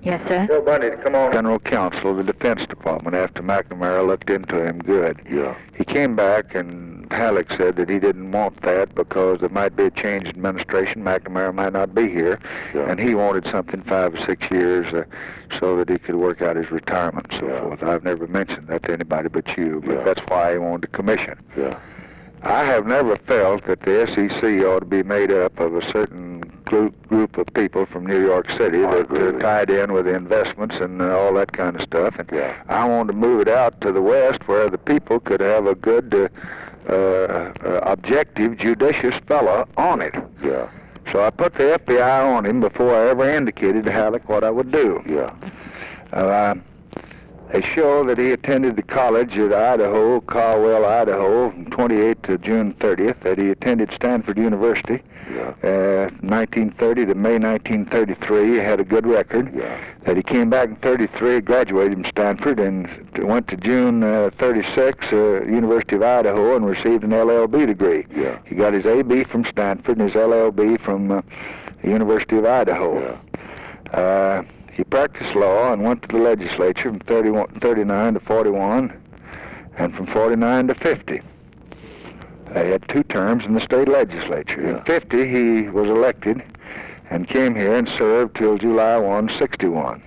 Yes, sir. Bill Bundy to come on. General Counsel of the Defense Department after McNamara looked into him good. Yeah. He came back and Halleck said that he didn't want that because there might be a change in administration. McNamara might not be here. Yeah. And he wanted something 5 or 6 years so that he could work out his retirement and so forth. I've never mentioned that to anybody but you, but that's why he wanted a commission. Yeah. I have never felt that the SEC ought to be made up of a certain group of people from New York City that are tied in with investments and all that kind of stuff. And I wanted to move it out to the West where the people could have a good, objective, judicious fellow on it. Yeah. So I put the FBI on him before I ever indicated to Halleck what I would do. Yeah. They show that he attended the college at Idaho, Caldwell, Idaho, from 28th to June 30th, that he attended Stanford University, 1930 to May 1933, he had a good record, that he came back in 33, graduated from Stanford, and went to June 36, University of Idaho, and received an LLB degree. He got his AB from Stanford and his LLB from the University of Idaho. He practiced law and went to the legislature from 39 to 41, and from 49 to 50. He had 2 terms in the state legislature. In 50, he was elected and came here and served till July 1, 61.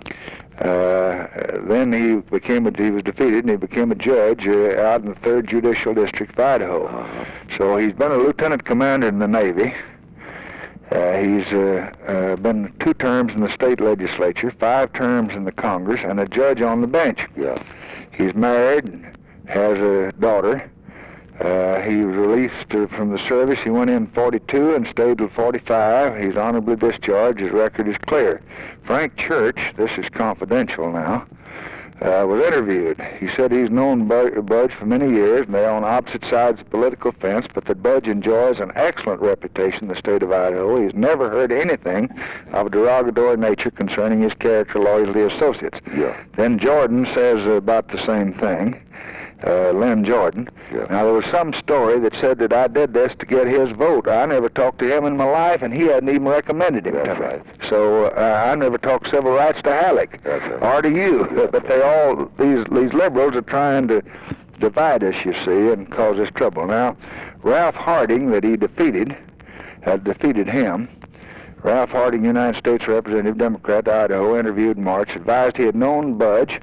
Then he was defeated, and he became a judge out in the 3rd Judicial District of Idaho. So he's been a lieutenant commander in the Navy. He's been 2 terms in the state legislature, 5 terms in the Congress, and a judge on the bench. He's married, has a daughter. He was released from the service. He went in 42 and stayed till 45. He's honorably discharged. His record is clear. Frank Church, this is confidential now, was interviewed. He said he's known Budge for many years, and they're on opposite sides of the political fence, but that Budge enjoys an excellent reputation in the state of Idaho. He's never heard anything of a derogatory nature concerning his character, loyalty, associates. Then Jordan says about the same thing. Lynn Jordan. Now, there was some story that said that I did this to get his vote. I never talked to him in my life, and he hadn't even recommended him to me. So I never talked civil rights to Halleck or to you. But they all, these liberals are trying to divide us, you see, and cause us trouble. Now, Ralph Harding, that he defeated, had defeated him. Ralph Harding, United States Representative, Democrat, Idaho, interviewed in March, advised he had known Budge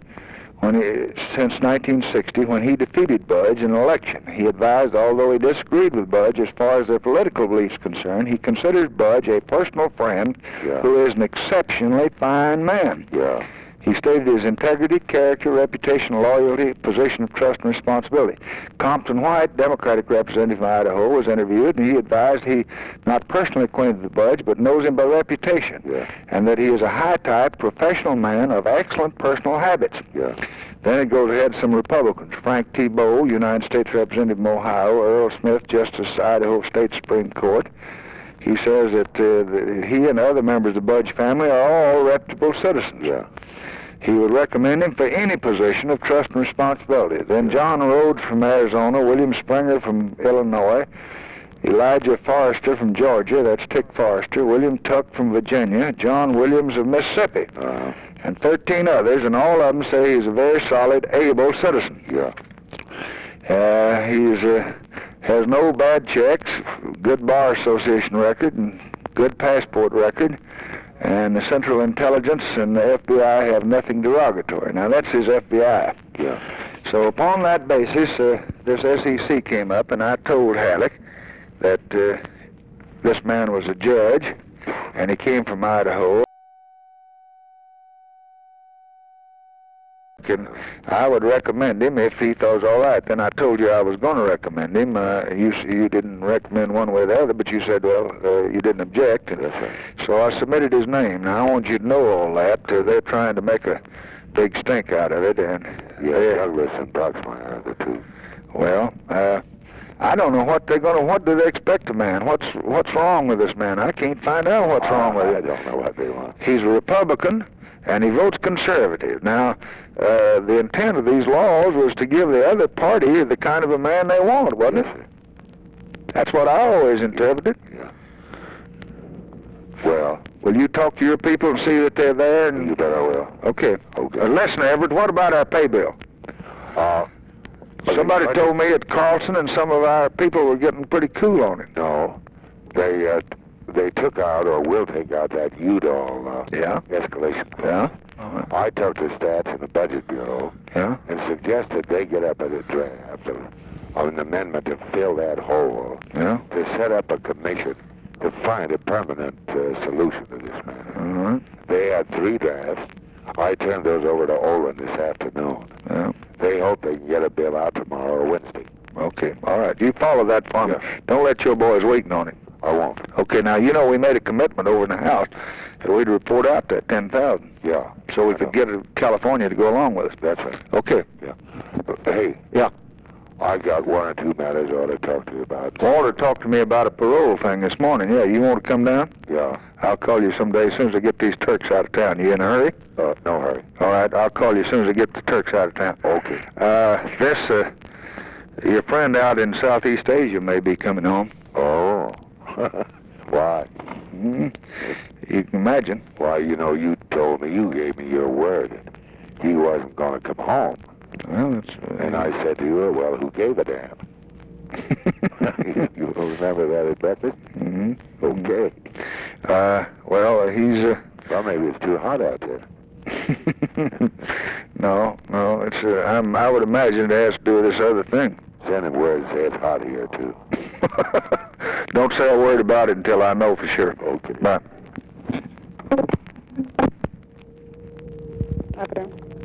since 1960, when he defeated Budge in an election. He advised, although he disagreed with Budge as far as their political beliefs concerned, he considers Budge a personal friend who is an exceptionally fine man. He stated his integrity, character, reputation, loyalty, position of trust and responsibility. Compton White, Democratic representative from Idaho, was interviewed, and he advised he not personally acquainted with Budge, but knows him by reputation, and that he is a high-type, professional man of excellent personal habits. Then it goes ahead some Republicans. Frank T. Bowe, United States Representative from Ohio, Earl Smith, Justice, Idaho State Supreme Court. He says that he and other members of the Budge family are all reputable citizens. He would recommend him for any position of trust and responsibility. Then John Rhodes from Arizona, William Springer from Illinois, Elijah Forrester from Georgia, that's Tick Forrester, William Tuck from Virginia, John Williams of Mississippi, and 13 others, and all of them say he's a very solid, able citizen. He has no bad checks, good Bar Association record, and good passport record, and the Central Intelligence and the FBI have nothing derogatory. Now, that's his FBI. So upon that basis, this SEC came up, and I told Halleck that this man was a judge, and he came from Idaho. And I would recommend him if he thought it was all right. Then I told you I was going to recommend him. You didn't recommend one way or the other, but you said, well, you didn't object. And so I submitted his name. Now, I want you to know all that. They're trying to make a big stink out of it. And Douglas and Proxmire are the 2. Well, I don't know what do they expect of man? What's wrong with this man? I can't find out what's wrong with him. I don't know what they want. He's a Republican, and he votes conservative. Now, the intent of these laws was to give the other party the kind of a man they want, wasn't it? That's what I always interpreted. Well, Will you talk to your people and see that they're there? you And bet I will. okay. Okay. Listen, Everett, what about our pay bill? Somebody told me at Carlson and some of our people were getting pretty cool on it. No, they took out or will take out that Udall Yeah. escalation. Yeah? I talked to stats in the Budget Bureau Yeah? and suggested they get up at a draft of an amendment to fill that hole, Yeah? to set up a commission to find a permanent solution to this matter. Uh-huh. They had 3 drafts. I turned those over to Olin this afternoon. Yeah. They hope they can get a bill out tomorrow or Wednesday. Okay. All right. You follow that for me. Yeah. Don't let your boys waiting on it. I won't. Okay. Now, you know we made a commitment over in the House that we'd report out that 10,000 Yeah. so we I could know. get California to go along with us. That's right. Okay. Hey. Yeah. I got 1 or 2 matters I ought to talk to you about. Walter talked to me about a parole thing this morning. Yeah, you want to come down? Yeah. I'll call you someday as soon as I get these Turks out of town. You in a hurry? No hurry. All right, I'll call you as soon as I get the Turks out of town. Okay. Your friend out in Southeast Asia may be coming home. Oh. Why? You can imagine. Why, you told me, you gave me your word that he wasn't going to come home. Well, it's... And I said to you, well, who gave a damn? You remember that at breakfast? Mm-hmm. Okay. Well, he's... Well, maybe it's too hot out there. No, it's... I would imagine it has to do with this other thing. Send him word and say it's hot here, too. Don't say a word about it until I know for sure. Okay. Bye. Okay.